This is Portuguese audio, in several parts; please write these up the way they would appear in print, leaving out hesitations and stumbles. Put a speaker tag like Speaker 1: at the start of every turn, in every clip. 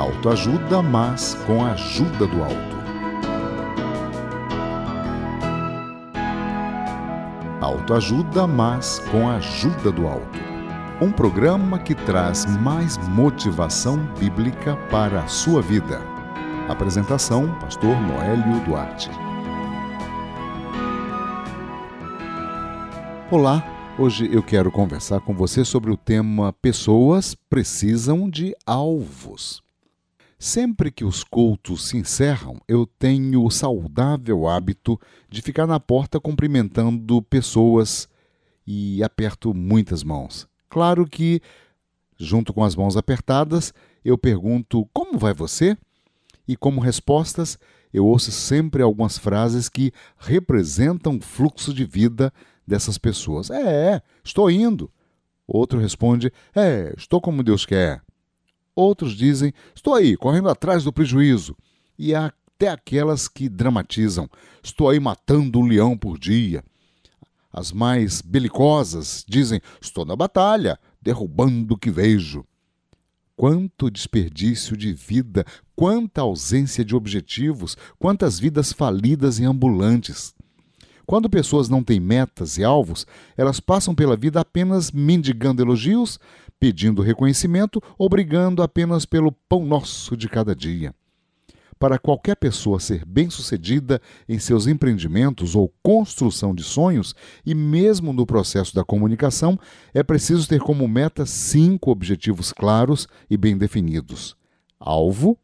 Speaker 1: Autoajuda, mas com a ajuda do alto. Autoajuda, mas com a ajuda do alto. Um programa que traz mais motivação bíblica para a sua vida. Apresentação, Pastor Noélio Duarte. Olá, hoje eu quero conversar com você sobre o tema Pessoas precisam de alvos. Sempre que os cultos se encerram, eu tenho o saudável hábito de ficar na porta cumprimentando pessoas e aperto muitas mãos. Claro que, junto com as mãos apertadas, eu pergunto como vai você? E como respostas, eu ouço sempre algumas frases que representam o fluxo de vida dessas pessoas. Estou indo. Outro responde, estou como Deus quer. Outros dizem, estou aí, correndo atrás do prejuízo. E há até aquelas que dramatizam, estou aí matando um leão por dia. As mais belicosas dizem, estou na batalha, derrubando o que vejo. Quanto desperdício de vida, quanta ausência de objetivos, quantas vidas falidas e ambulantes. Quando pessoas não têm metas e alvos, elas passam pela vida apenas mendigando elogios, pedindo reconhecimento ou brigando apenas pelo pão nosso de cada dia. Para qualquer pessoa ser bem-sucedida em seus empreendimentos ou construção de sonhos, e mesmo no processo da comunicação, é preciso ter como meta 5 objetivos claros e bem definidos: alvo,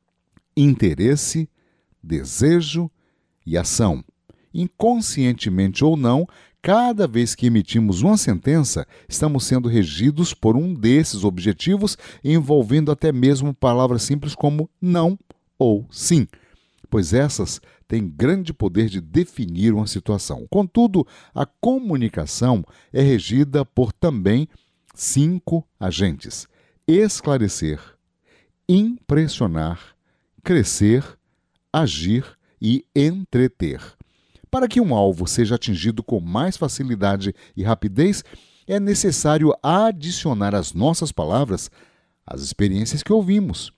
Speaker 1: interesse, desejo e ação. Inconscientemente ou não, cada vez que emitimos uma sentença, estamos sendo regidos por um desses objetivos, envolvendo até mesmo palavras simples como não ou sim, pois essas têm grande poder de definir uma situação. Contudo, a comunicação é regida por também 5 agentes: esclarecer, impressionar, crescer, agir e entreter. Para que um alvo seja atingido com mais facilidade e rapidez, é necessário adicionar às nossas palavras as experiências que ouvimos.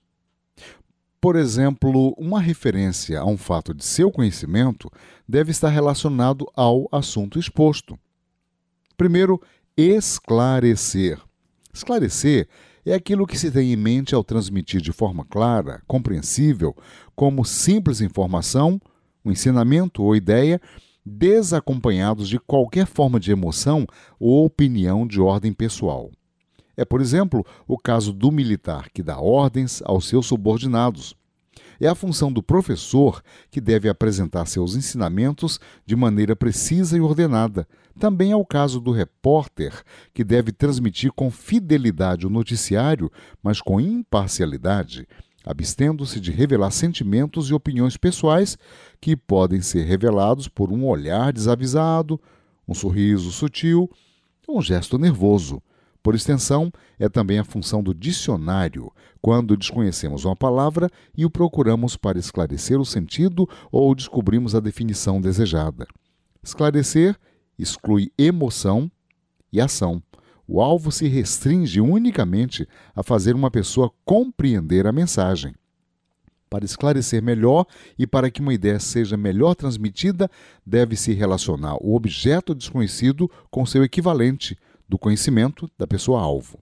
Speaker 1: Por exemplo, uma referência a um fato de seu conhecimento deve estar relacionado ao assunto exposto. Primeiro, esclarecer. Esclarecer é aquilo que se tem em mente ao transmitir de forma clara, compreensível, como simples informação, um ensinamento ou ideia, desacompanhados de qualquer forma de emoção ou opinião de ordem pessoal. É, por exemplo, o caso do militar que dá ordens aos seus subordinados. É a função do professor que deve apresentar seus ensinamentos de maneira precisa e ordenada. Também é o caso do repórter, que deve transmitir com fidelidade o noticiário, mas com imparcialidade, abstendo-se de revelar sentimentos e opiniões pessoais que podem ser revelados por um olhar desavisado, um sorriso sutil ou um gesto nervoso. Por extensão, é também a função do dicionário, quando desconhecemos uma palavra e o procuramos para esclarecer o sentido ou descobrimos a definição desejada. Esclarecer exclui emoção e ação. O alvo se restringe unicamente a fazer uma pessoa compreender a mensagem. Para esclarecer melhor e para que uma ideia seja melhor transmitida, deve-se relacionar o objeto desconhecido com seu equivalente do conhecimento da pessoa-alvo.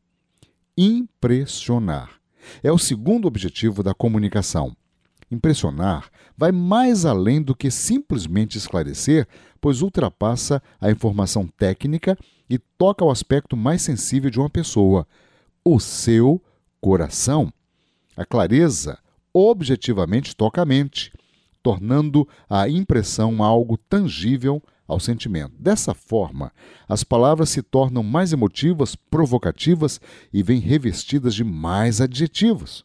Speaker 1: Impressionar é o segundo objetivo da comunicação. Impressionar vai mais além do que simplesmente esclarecer, pois ultrapassa a informação técnica e toca ao aspecto mais sensível de uma pessoa, o seu coração. A clareza objetivamente toca a mente, tornando a impressão algo tangível ao sentimento. Dessa forma, as palavras se tornam mais emotivas, provocativas e vêm revestidas de mais adjetivos.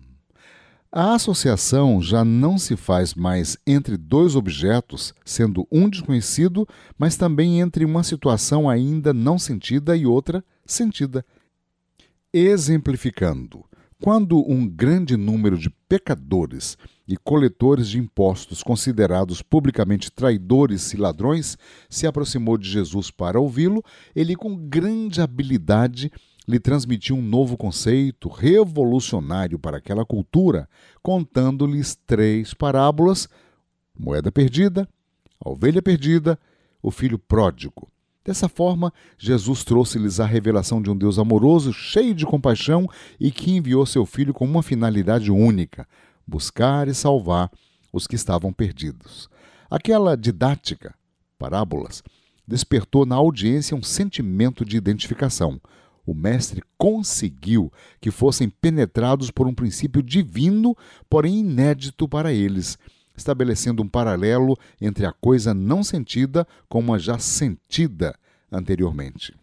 Speaker 1: A associação já não se faz mais entre 2 objetos, sendo um desconhecido, mas também entre uma situação ainda não sentida e outra sentida. Exemplificando, quando um grande número de pecadores e coletores de impostos considerados publicamente traidores e ladrões se aproximou de Jesus para ouvi-lo, ele com grande habilidade lhe transmitiu um novo conceito revolucionário para aquela cultura, contando-lhes 3 parábolas: moeda perdida, a ovelha perdida, o filho pródigo. Dessa forma, Jesus trouxe-lhes a revelação de um Deus amoroso, cheio de compaixão e que enviou seu Filho com uma finalidade única: buscar e salvar os que estavam perdidos. Aquela didática, parábolas, despertou na audiência um sentimento de identificação. O mestre conseguiu que fossem penetrados por um princípio divino, porém inédito para eles, estabelecendo um paralelo entre a coisa não sentida com a já sentida anteriormente.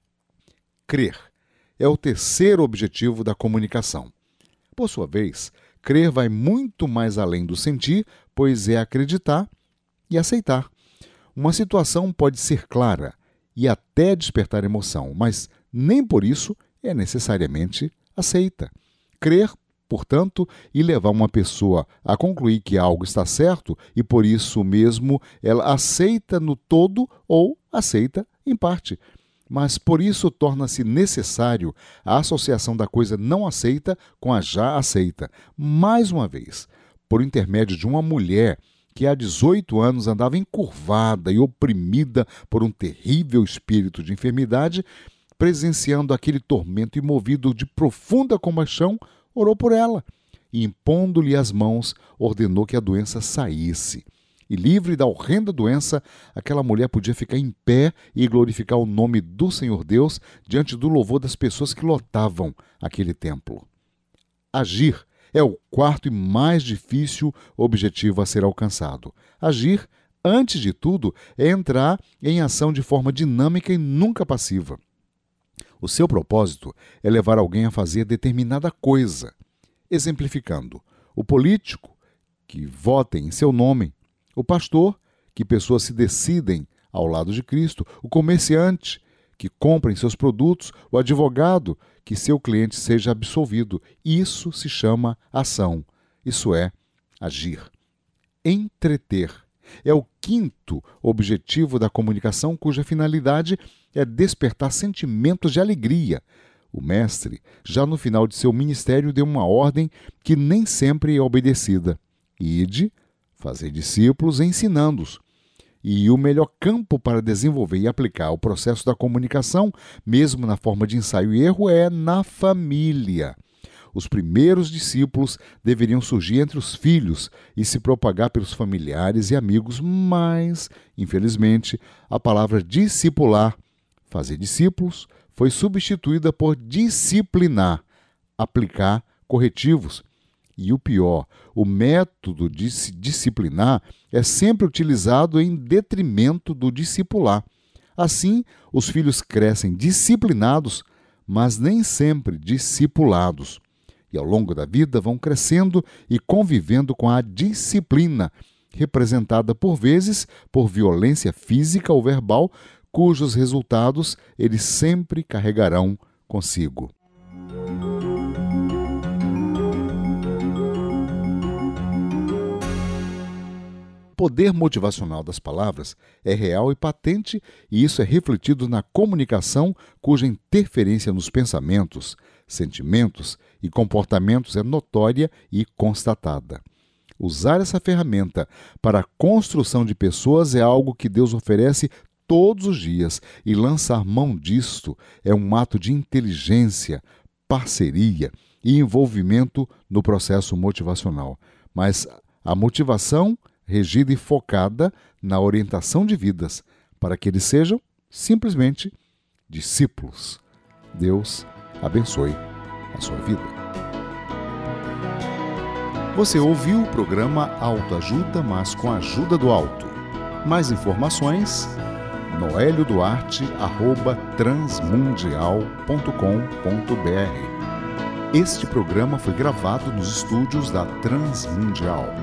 Speaker 1: Crer é o terceiro objetivo da comunicação. Por sua vez, crer vai muito mais além do sentir, pois é acreditar e aceitar. Uma situação pode ser clara e até despertar emoção, mas nem por isso é necessariamente aceita. Crer, portanto, e levar uma pessoa a concluir que algo está certo e por isso mesmo ela aceita no todo ou aceita em parte. Mas por isso torna-se necessário a associação da coisa não aceita com a já aceita. Mais uma vez, por intermédio de uma mulher que há 18 anos andava encurvada e oprimida por um terrível espírito de enfermidade, presenciando aquele tormento e movido de profunda compaixão, orou por ela e, impondo-lhe as mãos, ordenou que a doença saísse. E livre da horrenda doença, aquela mulher podia ficar em pé e glorificar o nome do Senhor Deus diante do louvor das pessoas que lotavam aquele templo. Agir é o quarto e mais difícil objetivo a ser alcançado. Agir, antes de tudo, é entrar em ação de forma dinâmica e nunca passiva. O seu propósito é levar alguém a fazer determinada coisa. Exemplificando, o político, que vota em seu nome; o pastor, que pessoas se decidem ao lado de Cristo; o comerciante, que compra em seus produtos; o advogado, que seu cliente seja absolvido. Isso se chama ação, isso é, agir. Entreter é o quinto objetivo da comunicação, cuja finalidade é despertar sentimentos de alegria. O mestre, já no final de seu ministério, deu uma ordem que nem sempre é obedecida: ide, fazer discípulos, ensinando-os. E o melhor campo para desenvolver e aplicar o processo da comunicação, mesmo na forma de ensaio e erro, é na família. Os primeiros discípulos deveriam surgir entre os filhos e se propagar pelos familiares e amigos, mas, infelizmente, a palavra discipular, fazer discípulos, foi substituída por disciplinar, aplicar corretivos. E o pior, o método de se disciplinar é sempre utilizado em detrimento do discipular. Assim, os filhos crescem disciplinados, mas nem sempre discipulados. E ao longo da vida vão crescendo e convivendo com a disciplina, representada por vezes por violência física ou verbal, cujos resultados eles sempre carregarão consigo. O poder motivacional das palavras é real e patente, e isso é refletido na comunicação, cuja interferência nos pensamentos, sentimentos e comportamentos é notória e constatada. Usar essa ferramenta para a construção de pessoas é algo que Deus oferece todos os dias, e lançar mão disto é um ato de inteligência, parceria e envolvimento no processo motivacional. Mas a motivação regida e focada na orientação de vidas, para que eles sejam simplesmente discípulos. Deus abençoe a sua vida. Você ouviu o programa Autoajuda, mas com a ajuda do alto. Mais informações: noelioduarte@transmundial.com.br. Este programa foi gravado nos estúdios da Transmundial.